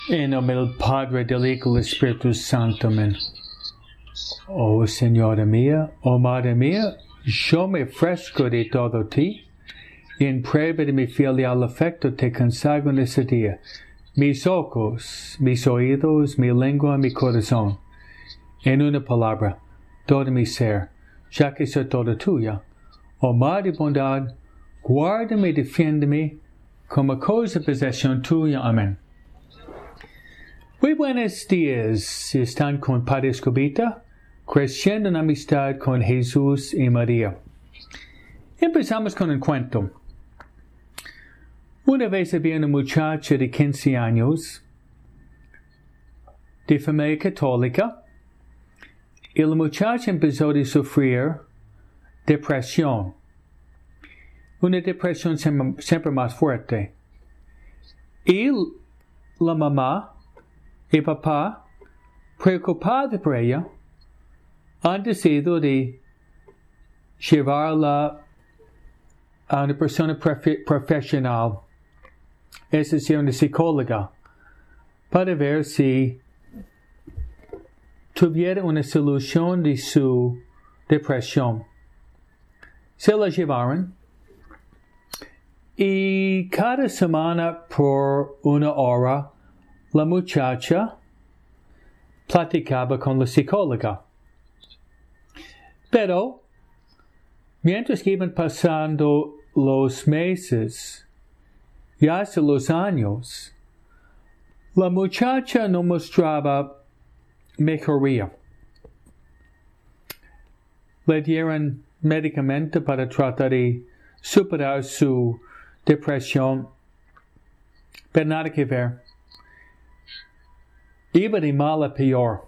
En nombre del Padre, del Hijo y del Espíritu Santo. Amén. Oh Señora mía, oh Madre mía, yo me ofrezco de todo ti, y en prueba de mi filial afecto te consagro en este día mis ojos, mis oídos, mi lengua, mi corazón. En una palabra, todo mi ser, ya que soy todo tuya. Oh Madre de bondad, guárdame y defiéndeme como cosa de posesión tuya. Amén. Muy buenos días. Están con Padre Escobita, creciendo en amistad con Jesús y María. Empezamos con un cuento. Una vez había una muchacha de 15 años, de familia católica, y la muchacha empezó a sufrir depresión. Una depresión siempre más fuerte. Y la mamá y papá, preocupados por ella, han decidido de llevarla a una persona profesional, es decir, una psicóloga, para ver si tuviera una solución de su depresión. Se la llevaron y cada semana por una hora la muchacha platicaba con la psicóloga. Pero, mientras que iban pasando los meses y hasta los años, la muchacha no mostraba mejoría. Le dieron medicamento para tratar de superar su depresión, pero nada que ver. Iba de mal a peor.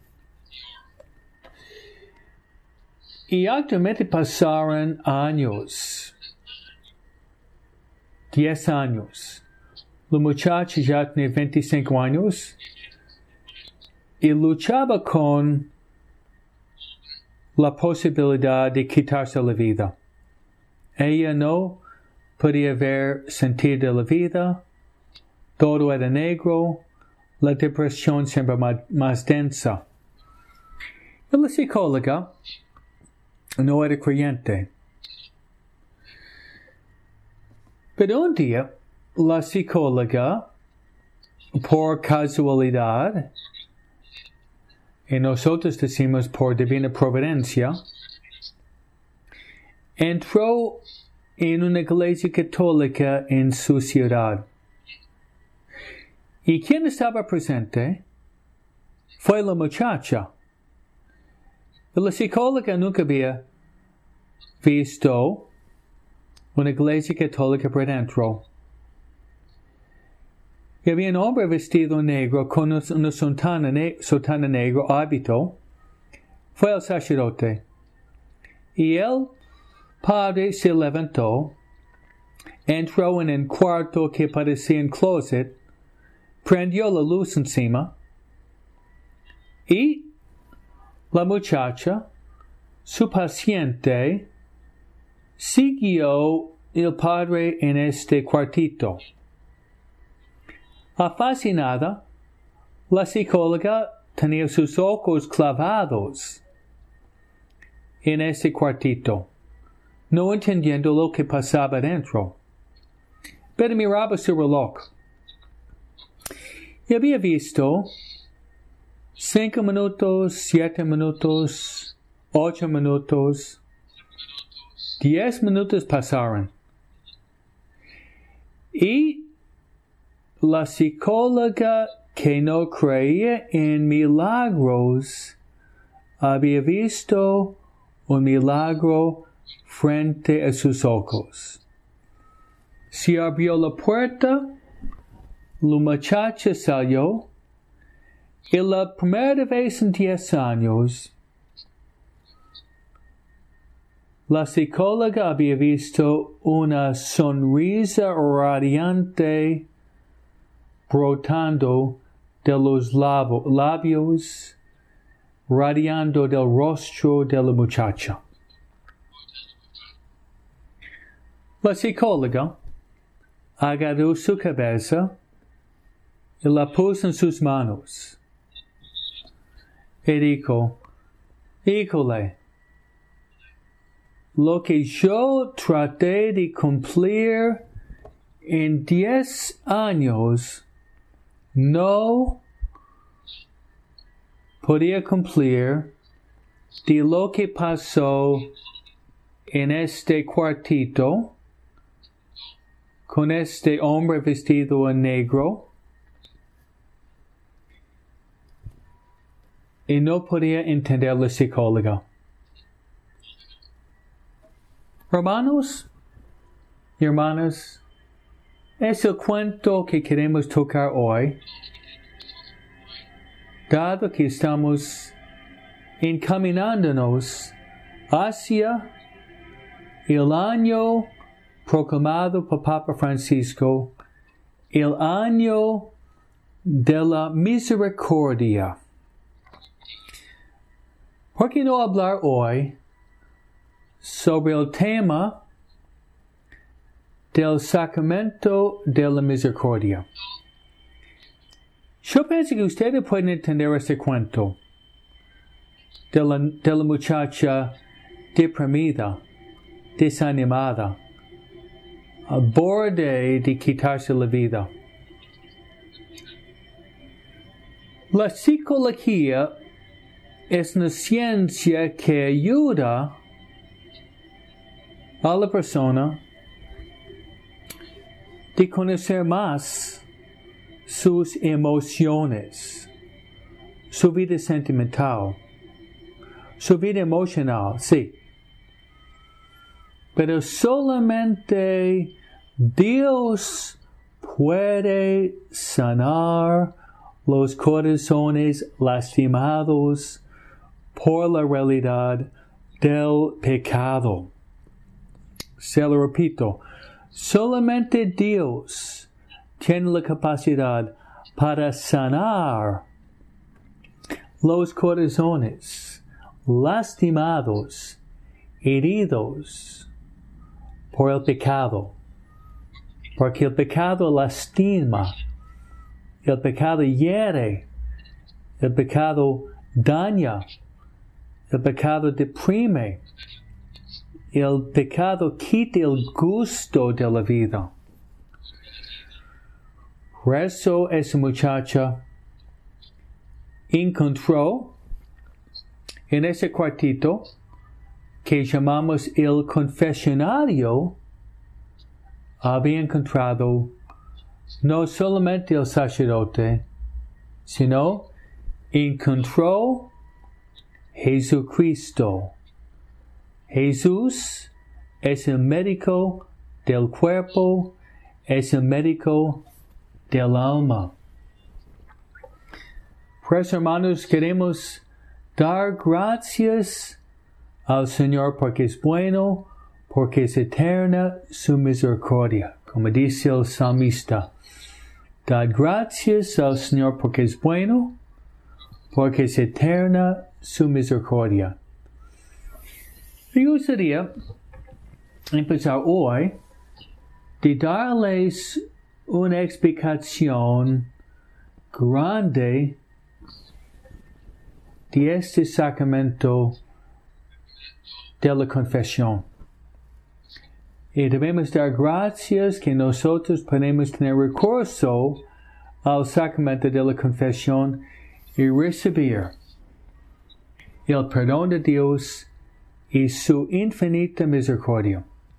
Y actualmente pasaron años, 10 años. La muchacha ya tenía 25 años y luchaba con la posibilidad de quitarse la vida. Ella no podía ver sentido de la vida, todo era negro, la depresión siempre más densa. Y la psicóloga no era creyente. Pero un día, la psicóloga, por casualidad, y nosotros decimos por divina providencia, entró en una iglesia católica en su ciudad. ¿Y quién estaba presente? Fue la muchacha. La psicóloga nunca había visto una iglesia católica por dentro. Y había un hombre vestido negro con una sotana negro hábito. Fue el sacerdote. Y el padre se levantó, entró en un cuarto que parecía un closet, prendió la luz encima, y la muchacha, su paciente, siguió el padre en este cuartito. Fascinada, la psicóloga tenía sus ojos clavados en ese cuartito, no entendiendo lo que pasaba dentro. Pero miraba su reloj. Y había visto 5 minutos, 7 minutos, 8 minutos, 10 minutos pasaron. Y la psicóloga que no creía en milagros había visto un milagro frente a sus ojos. Se abrió la puerta, la muchacha salió, y la primera vez en 10 años, la psicóloga había visto una sonrisa radiante brotando de los labios, radiando del rostro de la muchacha. La psicóloga agarró su cabeza y la puso en sus manos. Y dijo, híjole, lo que yo traté de cumplir en 10 años, no podía cumplir de lo que pasó en este cuartito con este hombre vestido en negro, y no podía entender la psicóloga. Hermanos y hermanas, es el cuento que queremos tocar hoy, dado que estamos encaminándonos hacia el año proclamado por Papa Francisco, el año de la misericordia. ¿Por qué no hablar hoy sobre el tema del sacramento de la misericordia? Yo pienso que ustedes pueden entender este cuento de la muchacha deprimida, desanimada, al borde de quitarse la vida. La psicología es una ciencia que ayuda a la persona de conocer más sus emociones, su vida sentimental, su vida emocional, sí. Pero solamente Dios puede sanar los corazones lastimados por la realidad del pecado. Se lo repito, solamente Dios tiene la capacidad para sanar los corazones lastimados, heridos por el pecado. Porque el pecado lastima, el pecado hiere, el pecado daña, el pecado deprime, el pecado quita el gusto de la vida. Por eso esa muchacha encontró en ese cuartito que llamamos el confesionario, había encontrado no solamente el sacerdote, sino encontró Jesucristo. Jesús es el médico del cuerpo, es el médico del alma. Pues hermanos, queremos dar gracias al Señor porque es bueno, porque es eterna su misericordia. Como dice el salmista, dad gracias al Señor porque es bueno, porque es eterna su misericordia. Me gustaría empezar hoy de darles una explicación grande de este sacramento de la confesión. Y debemos dar gracias que nosotros podemos tener recurso al sacramento de la confesión y recibir el perdón de Dios y su infinita misericordia.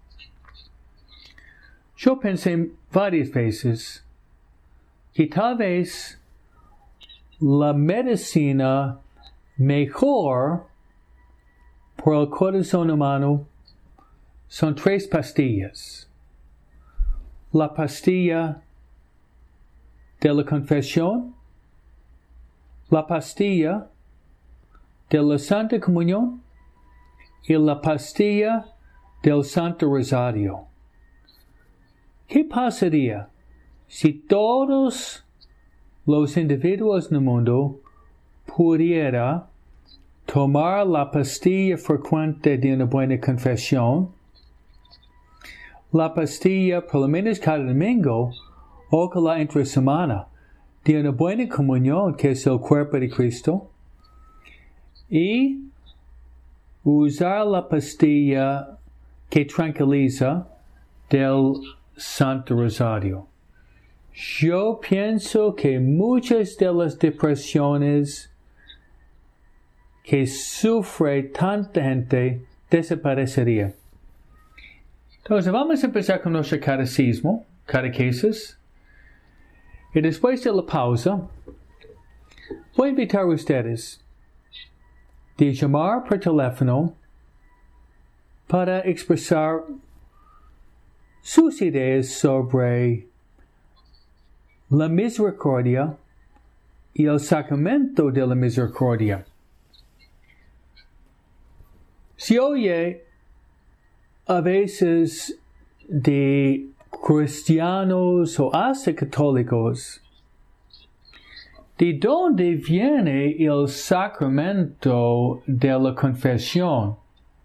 Yo pensé varias veces que tal vez la medicina mejor por el corazón humano son 3 pastillas. La pastilla de la confesión, la pastilla de la Santa Comunión y la pastilla del Santo Rosario. ¿Qué pasaría si todos los individuos en el mundo pudieran tomar la pastilla frecuente de una buena confesión, la pastilla por lo menos cada domingo o que la entre semana de una buena comunión, que es el cuerpo de Cristo, y usar la pastilla que tranquiliza del Santo Rosario. Yo pienso que muchas de las depresiones que sufre tanta gente desaparecerían. Entonces vamos a empezar con nuestro catequesis. Y después de la pausa, voy a invitar a ustedes de llamar por teléfono para expresar sus ideas sobre la misericordia y el sacramento de la misericordia. Se oye a veces de cristianos o hasta católicos, ¿de dónde viene el sacramento de la confesión?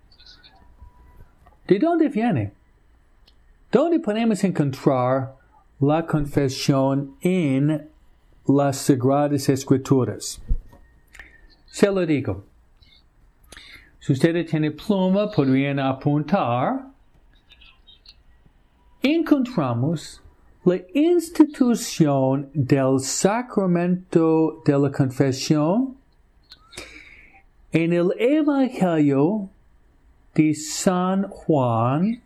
¿De dónde viene? ¿Dónde podemos encontrar la confesión en las Sagradas Escrituras? Se lo digo. Si ustedes tienen pluma, podrían apuntar. Encontramos la institución del sacramento de la confesión en el Evangelio de San Juan,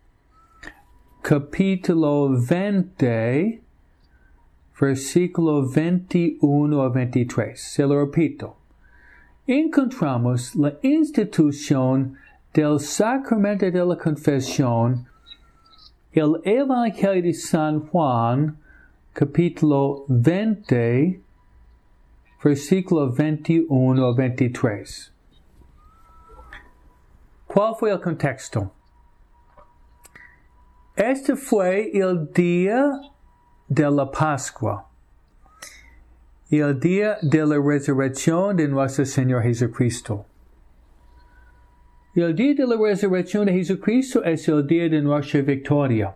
capítulo 20, versículo 21 a 23. Se lo repito. Encontramos la institución del sacramento de la confesión, el Evangelio de San Juan, capítulo 20, versículo 21 a 23. ¿Cuál fue el contexto? Este fue el día de la Pascua, el día de la resurrección de nuestro Señor Jesucristo. El día de la resurrección de Jesucristo es el día de nuestra victoria.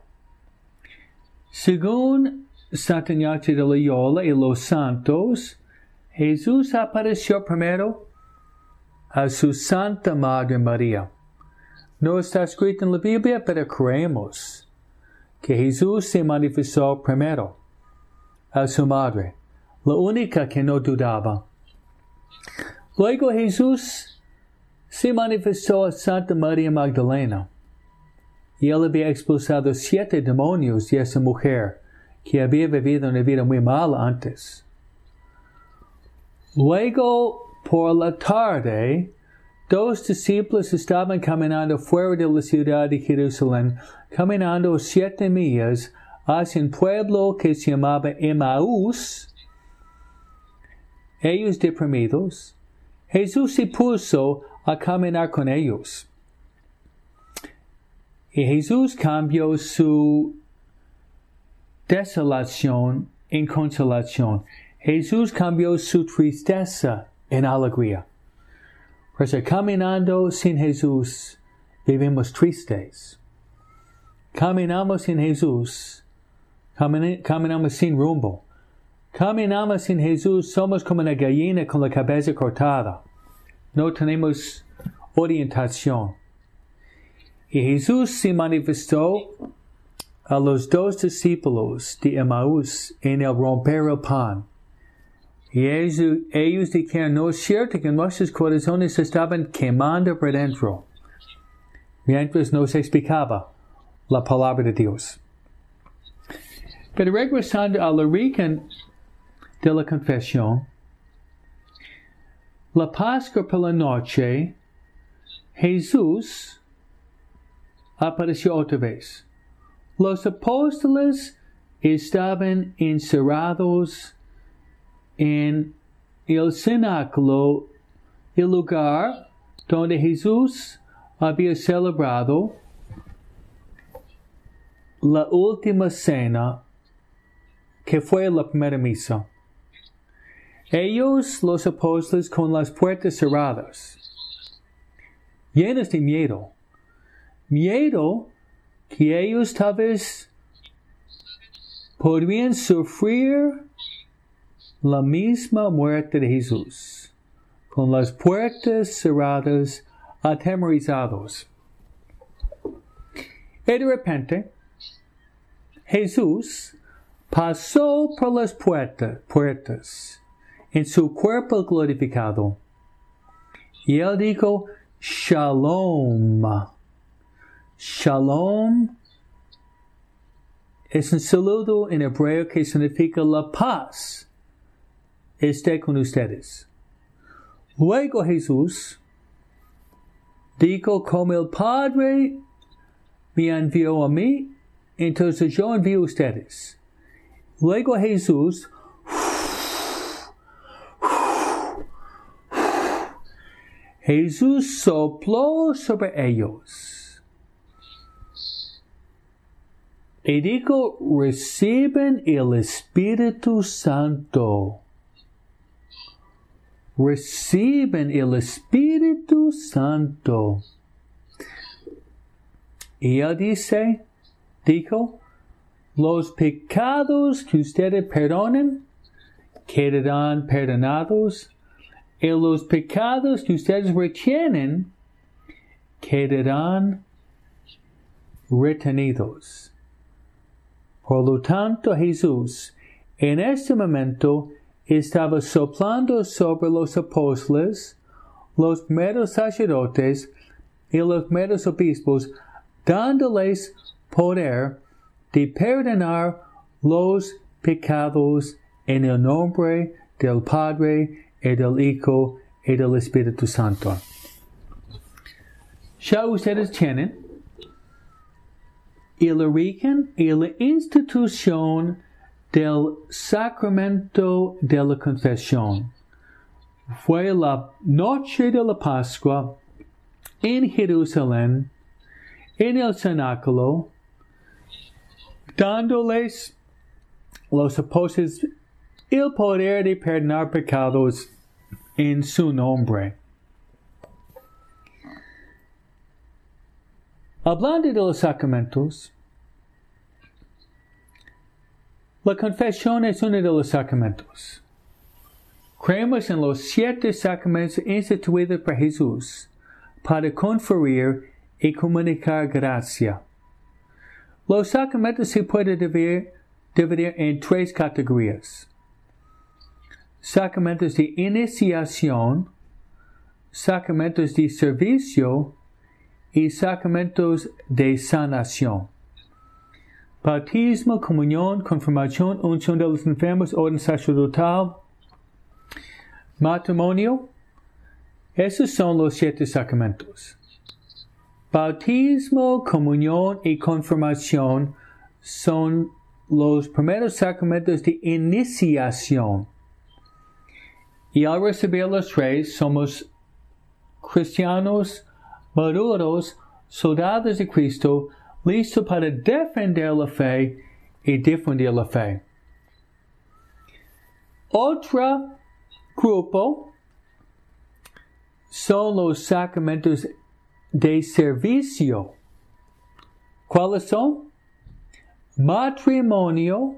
Según Santa Ignacio de Loyola y los santos, Jesús apareció primero a su Santa Madre María. No está escrito en la Biblia, pero creemos que Jesús se manifestó primero a su madre, la única que no dudaba. Luego Jesús se manifestó a Santa María Magdalena, y él había expulsado 7 demonios de esa mujer que había vivido una vida muy mala antes. Luego, por la tarde, 2 discípulos estaban caminando fuera de la ciudad de Jerusalén, caminando 7 millas hacia un pueblo que se llamaba Emaús. Ellos deprimidos, Jesús se puso a caminar con ellos. Y Jesús cambió su desolación en consolación. Jesús cambió su tristeza en alegría. Pues caminando sin Jesús, vivimos tristes. Caminamos sin Jesús, caminamos sin rumbo. Caminamos sin Jesús, somos como una gallina con la cabeza cortada. No tenemos orientación. Y Jesús se manifestó a los 2 discípulos de Emaús en el romper el pan. Y ellos dijeron, no es cierto que nuestros corazones estaban quemando por dentro, mientras nos explicaba la palabra de Dios. Pero regresando al origen de la confesión, la Pascua por la noche, Jesús apareció otra vez. Los apóstoles estaban encerrados en el cenáculo, el lugar donde Jesús había celebrado la última cena, que fue la primera misa. Ellos, los apóstoles, con las puertas cerradas, llenos de miedo. Miedo que ellos tal vez podrían sufrir la misma muerte de Jesús, con las puertas cerradas, atemorizados. Y de repente, Jesús pasó por las puertas en su cuerpo glorificado. Y él dijo, Shalom. Shalom es un saludo en hebreo que significa la paz esté con ustedes. Luego Jesús dijo, como el Padre me envió a mí, entonces yo envío a ustedes. Luego Jesús sopló sobre ellos y dijo, reciben el Espíritu Santo. Reciben el Espíritu Santo. Y él dijo, los pecados que ustedes perdonen quedarán perdonados, y los pecados que ustedes retienen quedarán retenidos. Por lo tanto, Jesús en este momento estaba soplando sobre los apóstoles, los primeros sacerdotes y los primeros obispos, dándoles poder de perdonar los pecados en el nombre del Padre y del Hijo y del Espíritu Santo. Ya ustedes tienen el origen y la institución del sacramento de la confesión. Fue la noche de la Pascua en Jerusalén, en el cenáculo, dándoles los apóstoles el poder de perdonar pecados en su nombre. Hablando de los sacramentos, la confesión es uno de los sacramentos. Creemos en los 7 sacramentos instituidos por Jesús para conferir y comunicar gracia. Los sacramentos se pueden dividir en 3 categorías: sacramentos de iniciación, sacramentos de servicio y sacramentos de sanación. Bautismo, comunión, confirmación, unción de los enfermos, orden sacerdotal, matrimonio. Esos son los 7 sacramentos. Bautismo, comunión y confirmación son los primeros sacramentos de iniciación. Y al recibir los 3, somos cristianos maduros, soldados de Cristo, listos para defender la fe y difundir la fe. Otro grupo son los sacramentos de servicio. ¿Cuáles son? Matrimonio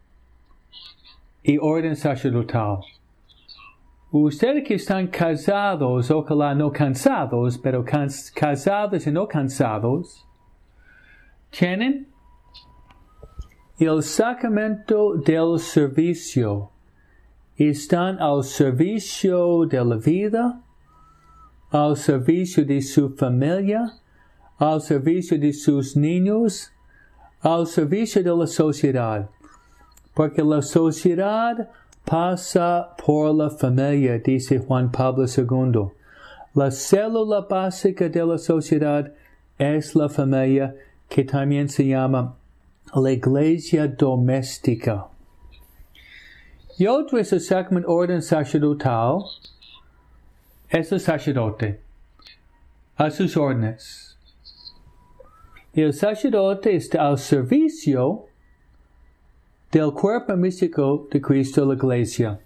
y orden sacerdotal. Ustedes que están casados, ojalá no cansados, pero casados y no cansados, tienen el sacramento del servicio. Están al servicio de la vida, al servicio de su familia, al servicio de sus niños, al servicio de la sociedad. Porque la sociedad pasa por la familia, dice Juan Pablo II. La célula básica de la sociedad es la familia, que también se llama la iglesia doméstica. Y otro es el sacramento orden sacerdotal. Es el sacerdote a sus órdenes. Y el sacerdote está al servicio del cuerpo místico de Cristo, la iglesia.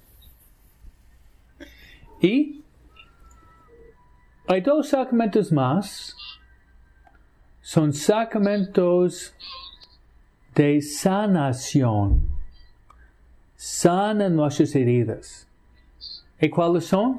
Y hay 2 sacramentos más. Son sacramentos de sanación. sana nuestras heridas. ¿Y cuáles son?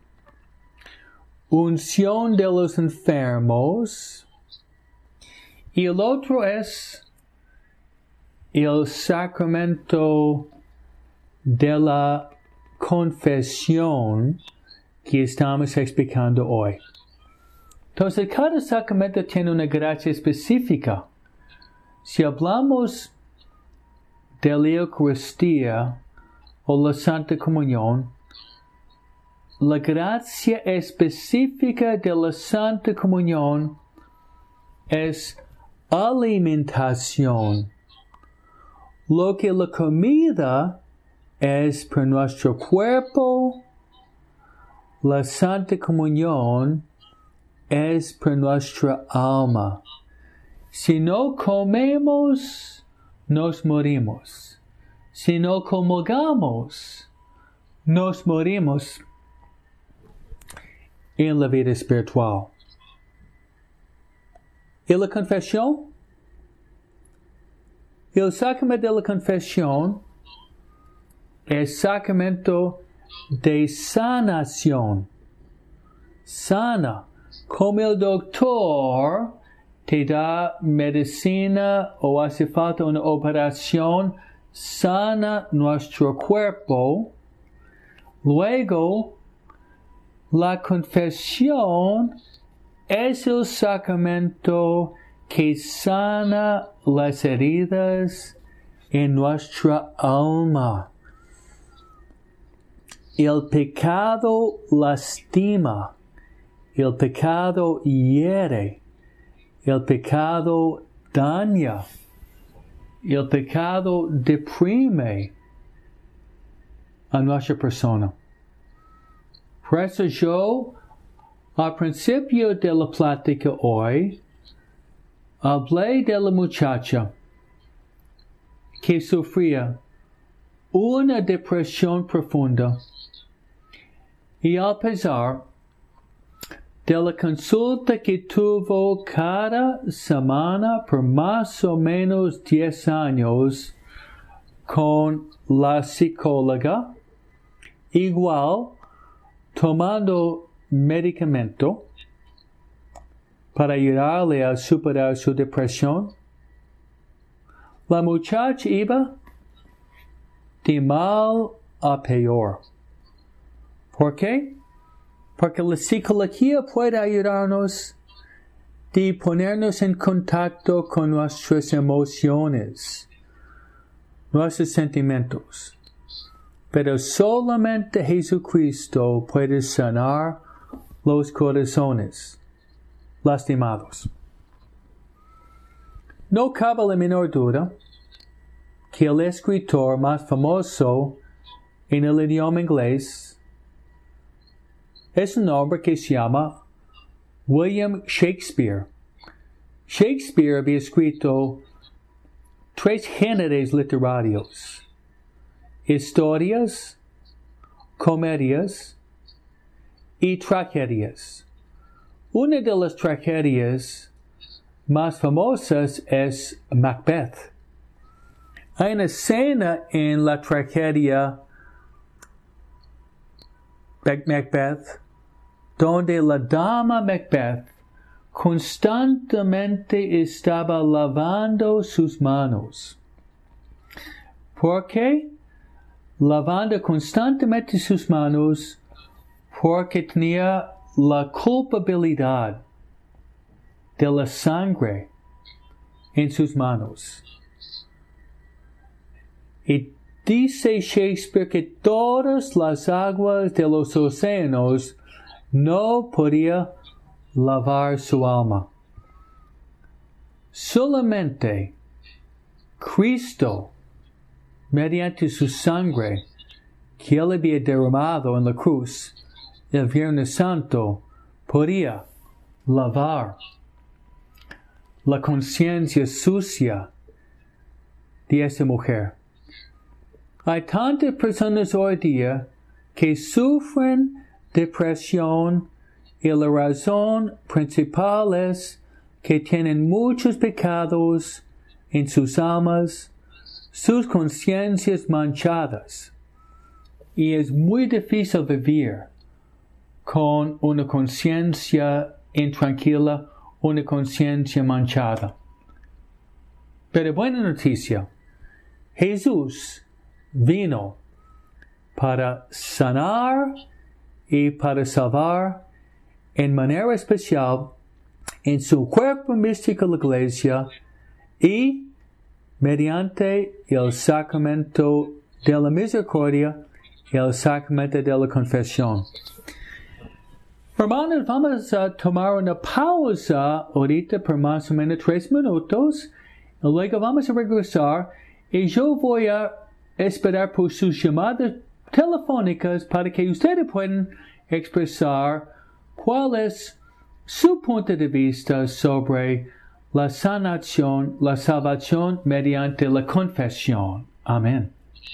Unción de los enfermos. Y el otro es el sacramento de la confesión que estamos explicando hoy. Entonces, cada sacramento tiene una gracia específica. Si hablamos de la Eucaristía o la Santa Comunión, la gracia específica de la Santa Comunión es alimentación. Lo que la comida es para nuestro cuerpo, la Santa Comunión es para nuestra alma. Si no comemos, nos morimos. Si no comulgamos, nos morimos en la vida espiritual. ¿Y la confesión? El sacramento de la confesión es sacramento de sanación. Sana. Como el doctor te da medicina o hace falta una operación, sana nuestro cuerpo. Luego, la confesión es el sacramento que sana las heridas en nuestra alma. El pecado lastima, el pecado hiere, el pecado daña, el pecado deprime a nuestra persona. Por eso yo, al principio de la plática hoy, hablé de la muchacha que sufría una depresión profunda y al pesar de la consulta que tuvo cada semana por más o menos 10 años con la psicóloga, igual tomando medicamento para ayudarle a superar su depresión, la muchacha iba de mal a peor. ¿Por qué? Porque la psicología puede ayudarnos de ponernos en contacto con nuestras emociones, nuestros sentimientos. Pero solamente Jesucristo puede sanar los corazones lastimados. No cabe la menor duda que el escritor más famoso en el idioma inglés es un hombre que se llama William Shakespeare. Shakespeare había escrito 3 géneros literarios: historias, comedias y tragedias. Una de las tragedias más famosas es Macbeth. Hay una escena en la tragedia Macbeth donde la dama Macbeth constantemente estaba lavando sus manos. ¿Por qué? Lavando constantemente sus manos porque tenía la culpabilidad de la sangre en sus manos. Y dice Shakespeare que todas las aguas de los océanos no podían lavar su alma. Solamente Cristo, mediante su sangre que Él había derramado en la cruz el Viernes Santo, podía lavar la conciencia sucia de esa mujer. Hay tantas personas hoy día que sufren depresión y la razón principal es que tienen muchos pecados en sus almas, sus conciencias manchadas. Y es muy difícil vivir con una conciencia intranquila, una conciencia manchada. Pero buena noticia, Jesús vino para sanar y para salvar en manera especial en su cuerpo místico la iglesia y mediante el sacramento de la misericordia y el sacramento de la confesión. Hermanos, vamos a tomar una pausa ahorita por más o menos 3 minutos. Y luego vamos a regresar y yo voy a esperar por sus llamadas telefónicas para que ustedes puedan expresar cuál es su punto de vista sobre la sanación, la salvación mediante la confesión. Amén.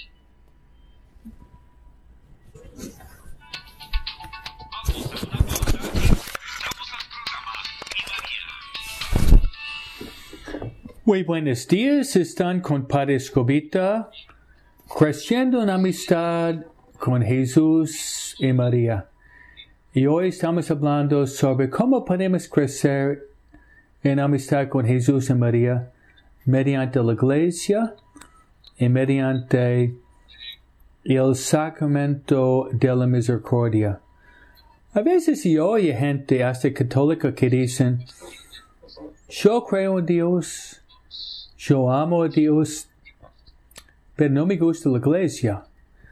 Muy buenos días, están con Padre Escobita, creciendo en amistad con Jesús y María. Y hoy estamos hablando sobre cómo podemos crecer en amistad con Jesús y María mediante la iglesia y mediante el sacramento de la misericordia. A veces se oye gente hasta católica que dicen, yo creo en Dios, yo amo a Dios, pero no me gusta la iglesia.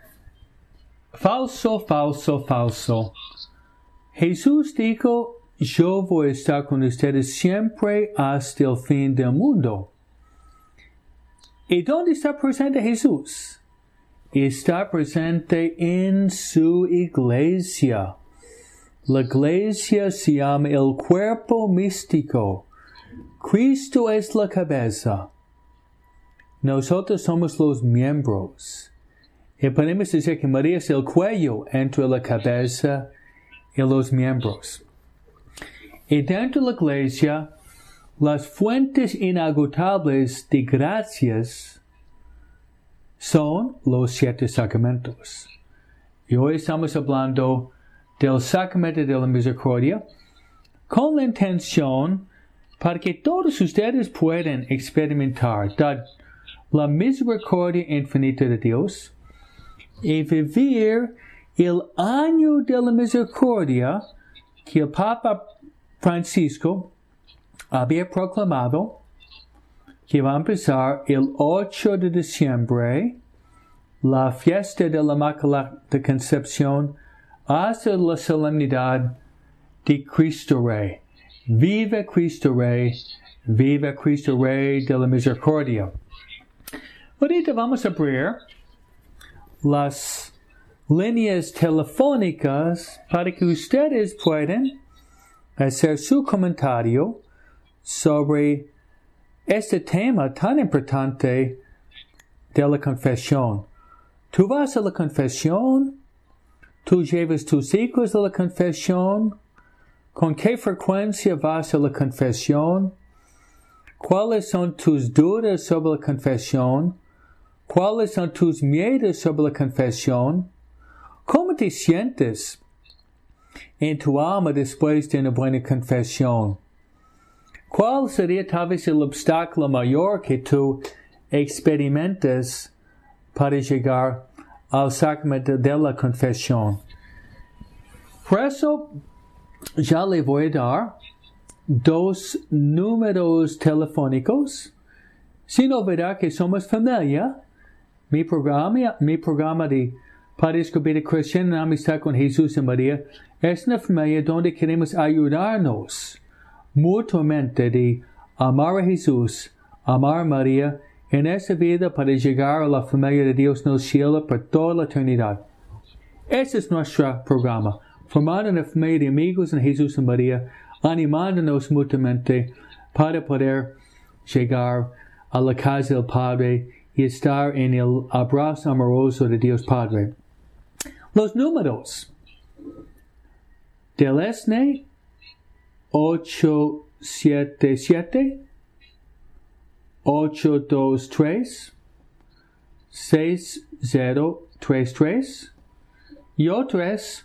Falso, falso, falso. Jesús dijo, yo voy a estar con ustedes siempre hasta el fin del mundo. ¿Y dónde está presente Jesús? Está presente en su iglesia. La iglesia se llama el cuerpo místico. Cristo es la cabeza. Nosotros somos los miembros. Y podemos decir que María es el cuello entre la cabeza y los miembros. Y dentro de la iglesia, las fuentes inagotables de gracias son los 7 sacramentos. Y hoy estamos hablando del sacramento de la misericordia con la intención para que todos ustedes puedan experimentar la misericordia infinita de Dios y vivir el año de la misericordia que el Papa Francisco había proclamado, que va a empezar el 8 de diciembre, la fiesta de la Inmaculada Concepción, hasta la solemnidad de Cristo Rey. Viva Cristo Rey de la misericordia. Ahorita vamos a abrir las líneas telefónicas para que ustedes puedan hacer su comentario sobre este tema tan importante de la confesión. Tú vas a la confesión, tú llevas tus hijos a la confesión, ¿con qué frecuencia vas a la confesión? ¿Cuáles son tus dudas sobre la confesión? ¿Cuáles son tus miedos sobre la confesión? ¿Cómo te sientes en tu alma después de una buena confesión? ¿Cuál sería tal vez el obstáculo mayor que tú experimentas para llegar al sacramento de la confesión? Por eso, ya le voy a dar 2 números telefónicos. Sin olvidar que somos familia. Mi programa de Padre Escobita Creciendo en Amistad con Jesús y María es una familia donde queremos ayudarnos mutuamente de amar a Jesús, amar a María en esta vida para llegar a la familia de Dios en el cielo por toda la eternidad. Ese es nuestro programa, formando una familia de amigos en Jesús y María, animándonos mutuamente para poder llegar a la casa del Padre y estar en el abrazo amoroso de Dios Padre. Los números del ESNE 877-823-4950. 6033 y otro es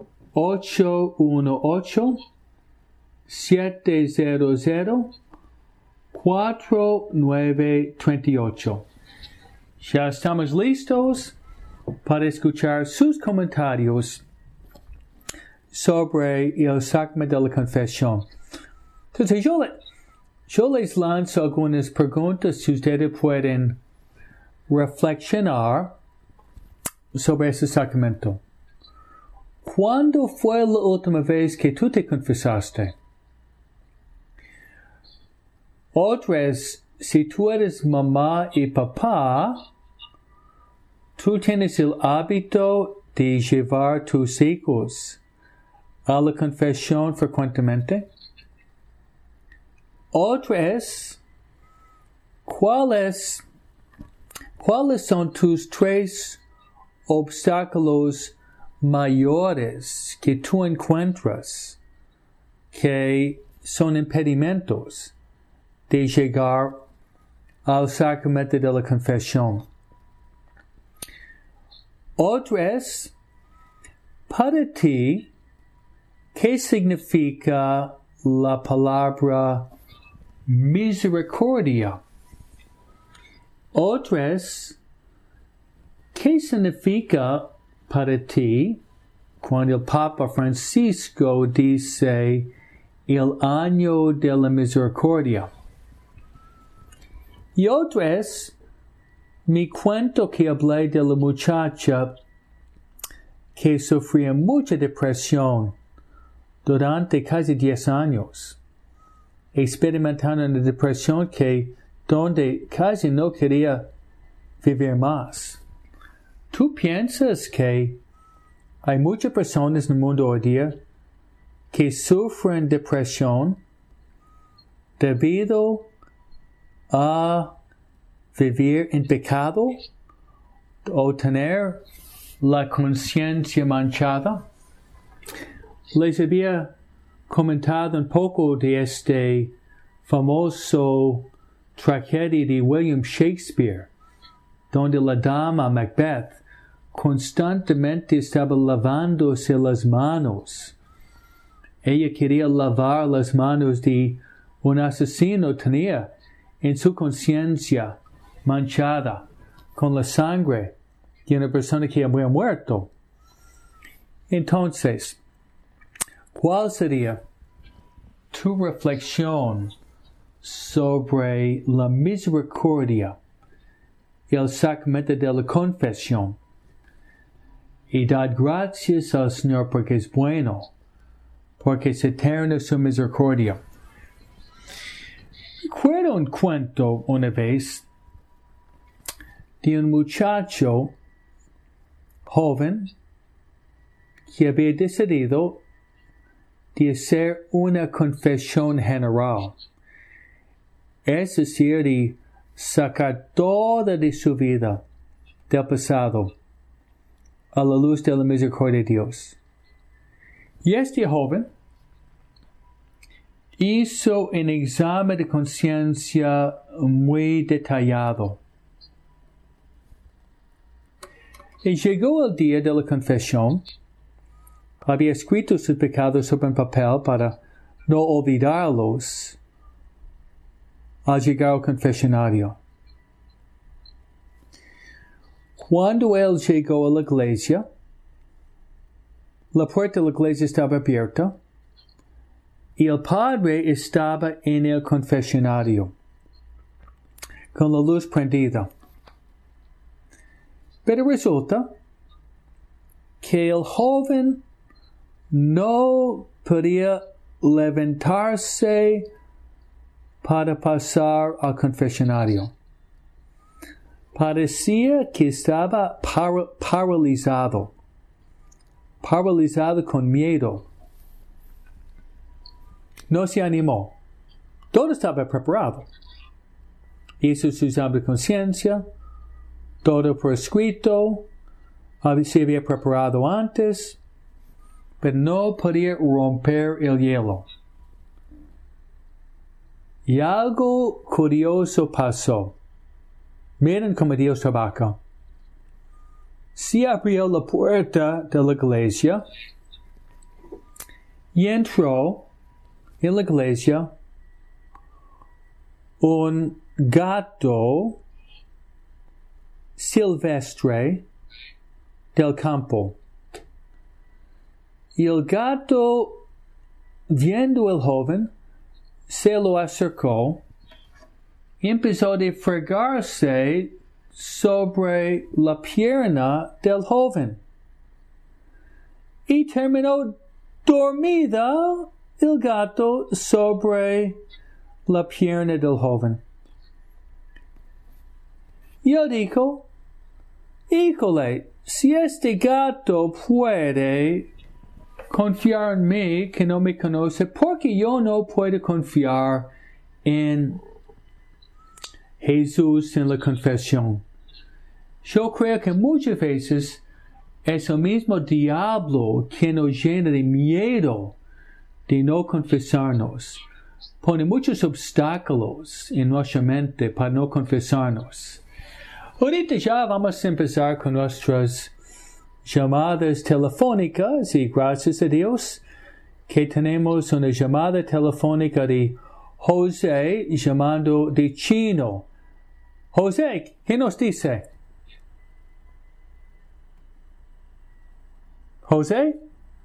818-700-4938. Ya estamos listos para escuchar sus comentarios sobre el sacramento de la confesión. Entonces yo les lanzo algunas preguntas si ustedes pueden reflexionar sobre ese sacramento. ¿Cuándo fue la última vez que tú te confesaste? Otra es, si tú eres mamá y papá, tú tienes el hábito de llevar tus hijos a la confesión frecuentemente. Otra es, ¿cuáles son tus 3 obstáculos mayores que tú encuentras que son impedimentos de llegar al sacramento de la confesión? Otra es, para ti, ¿qué significa la palabra misericordia? Otra es, ¿qué significa para ti cuando el Papa Francisco dice el año de la misericordia? Y otra es, mi cuento que hablé de la muchacha que sufría mucha depresión durante casi 10 años, experimentando una depresión donde casi no quería vivir más. ¿Tú piensas que hay muchas personas en el mundo hoy día que sufren depresión debido a vivir en pecado o tener la conciencia manchada? Les había comentado un poco de este famoso tragedia de William Shakespeare, donde la dama Macbeth constantemente estaba lavándose las manos. Ella quería lavar las manos de un asesino, tenía en su conciencia manchada con la sangre de una persona que había muerto. Entonces, ¿cuál sería tu reflexión sobre la misericordia y el sacramento de la confesión? Y dad gracias al Señor porque es bueno, porque es eterna su misericordia. Recuerdo un cuento una vez de un muchacho joven que había decidido de hacer una confesión general, es decir, de sacar toda de su vida del pasado a la luz de la misericordia de Dios. Y este joven hizo un examen de conciencia muy detallado. Y llegó el día de la confesión. Había escrito sus pecados sobre un papel para no olvidarlos al llegar al confesionario. Cuando él llegó a la iglesia, la puerta de la iglesia estaba abierta y el padre estaba en el confesionario con la luz prendida. Pero resulta que el joven no podía levantarse para pasar al confesionario. Parecía que estaba paralizado con miedo. No se animó. Todo estaba preparado. Hizo su examen de conciencia, todo por escrito, se había preparado antes, pero no podía romper el hielo. Y algo curioso pasó. Miren cómo Dios trabaja. se abrió la puerta de la iglesia y entró en la iglesia un gato silvestre del campo. Y el gato, viendo al joven, se lo acercó y empezó a fregarse sobre la pierna del joven. Y terminó dormida el gato sobre la pierna del joven. Yo digo, híjole, si este gato puede confiar en mí, que no me conoce, ¿por qué yo no puedo confiar en Jesús en la confesión? Yo creo que muchas veces es el mismo diablo que nos llena de miedo de no confesarnos. Pone muchos obstáculos en nuestra mente para no confesarnos. Ahorita ya vamos a empezar con nuestras llamadas telefónicas y gracias a Dios que tenemos una llamada telefónica de José llamando de Chino. José, ¿qué nos dice? José?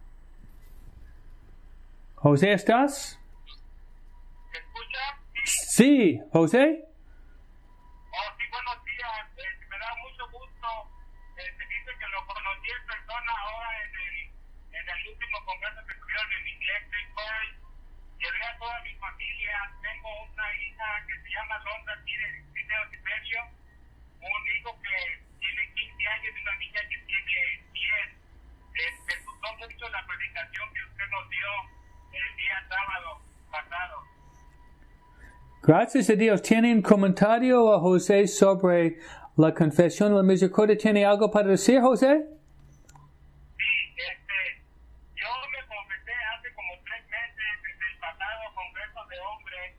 José, ¿estás? ¿Me escucha? Sí, José. Oh, sí, buenos días. Me da mucho gusto. Se dice que lo conocí en persona ahora en el último congreso que tuvieron en inglés. Llevé a toda mi familia. Tengo una hija que se llama Londra, tiene Tiberio. Un hijo que tiene 15 años y una niña que tiene 10. Me gustó mucho la predicación que usted nos dio el día sábado pasado. Gracias a Dios. ¿Tiene un comentario a José sobre la confesión de la misericordia? ¿Tiene algo para decir, José? Sí, yo me confesé hace como 3 meses en el pasado congreso de hombres.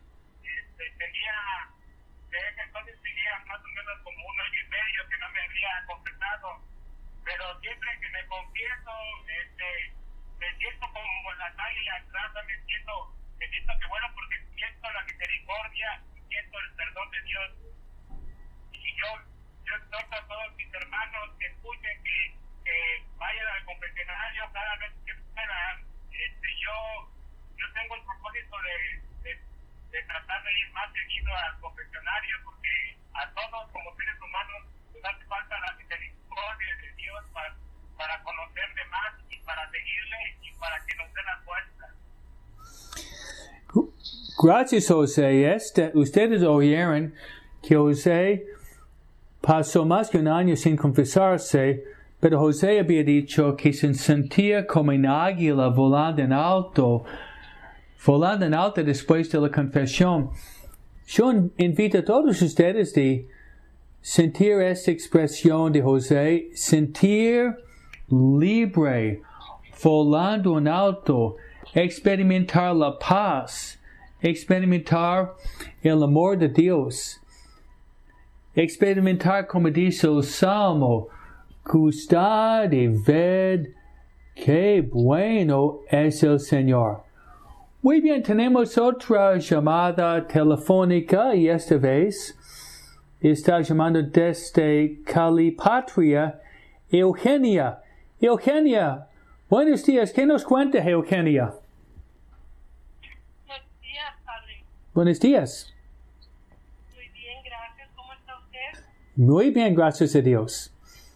Desde entonces tenía más o menos como 1 año y medio que no me había confesado. Pero siempre que me confieso, me siento como la sal y la grasa, me siento que bueno, porque siento la misericordia y siento el perdón de Dios. Y yo exhorto a todos mis hermanos que escuchen que vayan al confesionario cada vez que puedan. Yo tengo el propósito de tratar de ir más seguido al confesionario, porque a todos como seres humanos nos hace falta la misericordia de Dios para conocerle más y para seguirle y para que nos dé la fuerza. Gracias, José. Ustedes oyeron que José pasó más de 1 año sin confesarse, pero José había dicho que se sentía como un águila volando en alto después de la confesión. Yo invito a todos ustedes de sentir esta expresión de José, sentir libre, volando en alto, experimentar la paz, experimentar el amor de Dios, experimentar, como dice el Salmo, gustar y ver qué bueno es el Señor. Muy bien, tenemos otra llamada telefónica y esta vez está llamando desde Calipatria, Eugenia. Eugenia, buenos días. ¿Qué nos cuenta, Eugenia? Buenos días, padre. Buenos días. Muy bien, gracias. ¿Cómo está usted? Muy bien, gracias a Dios.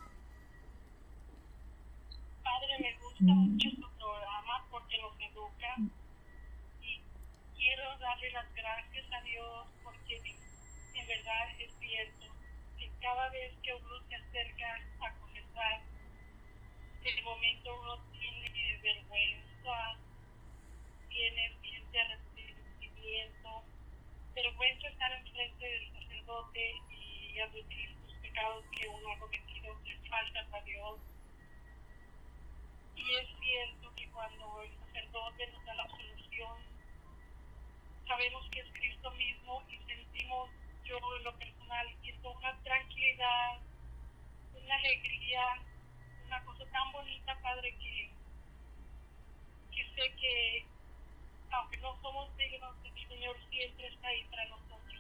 Padre, me gusta mucho su programa porque nos educa y quiero darle las gracias a Dios porque en verdad es cierto que cada vez que uno se acerca a confesar, de momento uno tiene vergüenza, siente arrepentimiento, vergüenza estar enfrente del sacerdote y admitir sus pecados que uno ha cometido, que faltas a Dios. Y es cierto que cuando el sacerdote nos da la absolución, sabemos que es Cristo mismo y sentimos, yo en lo personal, siento una tranquilidad, una alegría una cosa tan bonita, Padre, que sé que aunque no somos dignos, el Señor siempre está ahí para nosotros.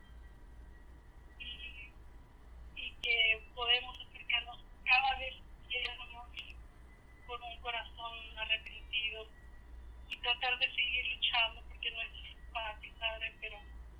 Y que podemos acercarnos cada vez que queramos con un corazón arrepentido y tratar de seguir luchando, porque no es fácil, Padre, pero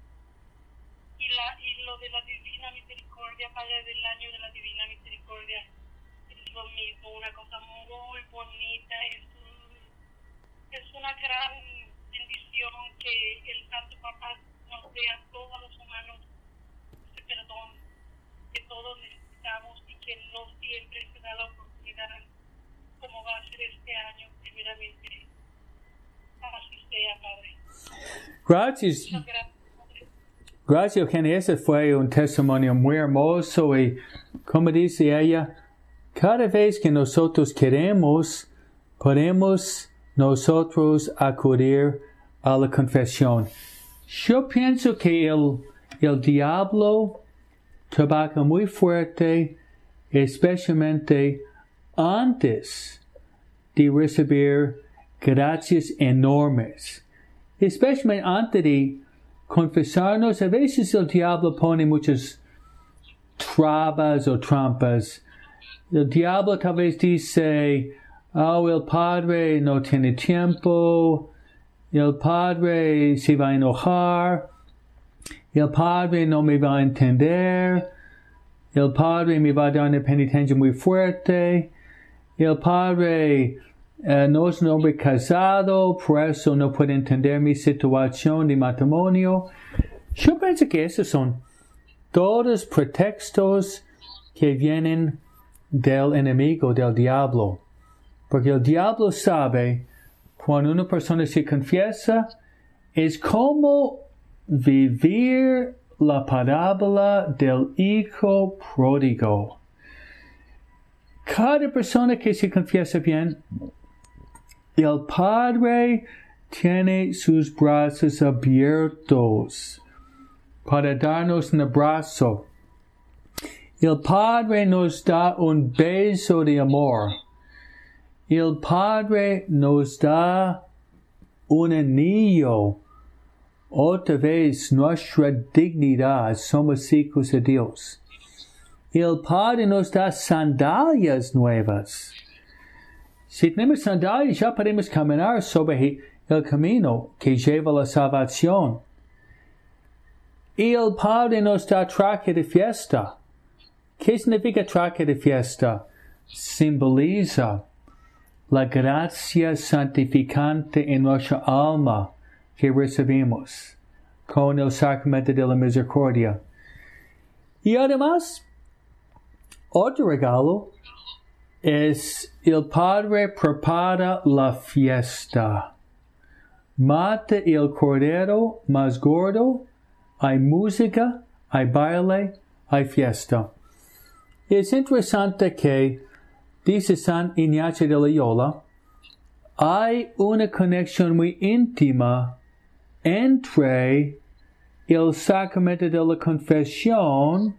y lo de la Divina Misericordia, Padre, del año de la Divina Misericordia, es lo mismo, una cosa muy bonita, es una gran bendición que el Santo Papá nos dé a todos los humanos ese perdón que todos necesitamos y que no siempre se da la oportunidad, como va a ser este año, primeramente. Así sea, Padre. Gracias. Muchas gracias. Gracias, Eugenia. Ese fue un testimonio muy hermoso y, como dice ella, cada vez que nosotros queremos, podemos nosotros acudir a la confesión. Yo pienso que el diablo trabaja muy fuerte, especialmente antes de recibir gracias enormes, especialmente antes de confesarnos. A veces el diablo pone muchas trabas o trampas. El diablo tal vez dice, el padre no tiene tiempo, el padre se va a enojar, el padre no me va a entender, el padre me va a dar una penitencia muy fuerte, el padre no es un hombre casado, por eso no puede entender mi situación de matrimonio. Yo pienso que esos son todos pretextos que vienen del enemigo, del diablo. Porque el diablo sabe, cuando una persona se confiesa, es como vivir la parábola del hijo pródigo. Cada persona que se confiesa bien, el Padre tiene sus brazos abiertos para darnos un abrazo. El Padre nos da un beso de amor. El Padre nos da un anillo. Otra vez, nuestra dignidad, somos hijos de Dios. El Padre nos da sandalias nuevas. Si tenemos sandalias, ya podemos caminar sobre el camino que lleva a la salvación. Y el Padre nos da traje de fiesta. ¿Qué significa traje de fiesta? Simboliza la gracia santificante en nuestra alma que recibimos con el sacramento de la misericordia. Y además, otro regalo es el Padre prepara la fiesta. Mata el cordero más gordo, hay música, hay baile, hay fiesta. Es interesante que, dice San Ignacio de Loyola, hay una conexión muy íntima entre el sacramento de la confesión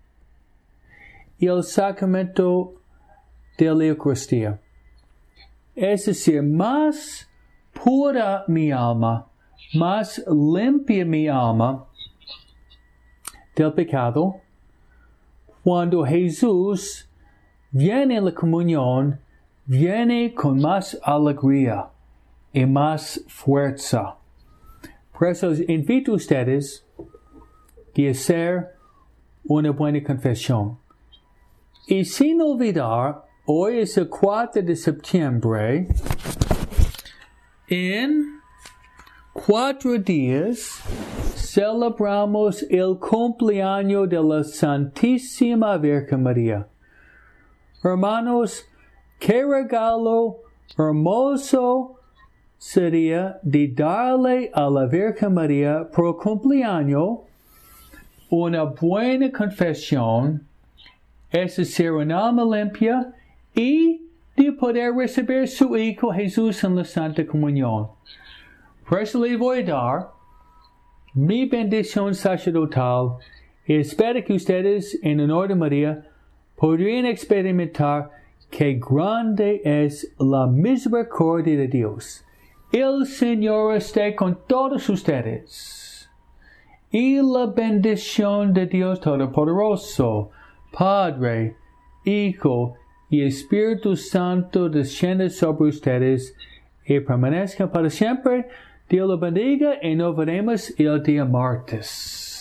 y el sacramento de la Eucaristía. Es decir, más pura mi alma, más limpia mi alma del pecado, cuando Jesús viene en la comunión, viene con más alegría y más fuerza. Por eso invito a ustedes a hacer una buena confesión. Y sin olvidar, hoy es el 4 de septiembre. En 4 días celebramos el cumpleaños de la Santísima Virgen María. Hermanos, qué regalo hermoso sería de darle a la Virgen María por cumpleaños una buena confesión, es decir, un alma limpia, y de poder recibir su Hijo Jesús en la Santa Comunión. Por eso le voy a dar mi bendición sacerdotal y espero que ustedes, en honor de María, podrían experimentar que grande es la misericordia de Dios. El Señor esté con todos ustedes. Y la bendición de Dios Todopoderoso, Padre, Hijo y Espíritu Santo descienda sobre ustedes y permanezca para siempre. Dios lo bendiga y nos veremos el día martes.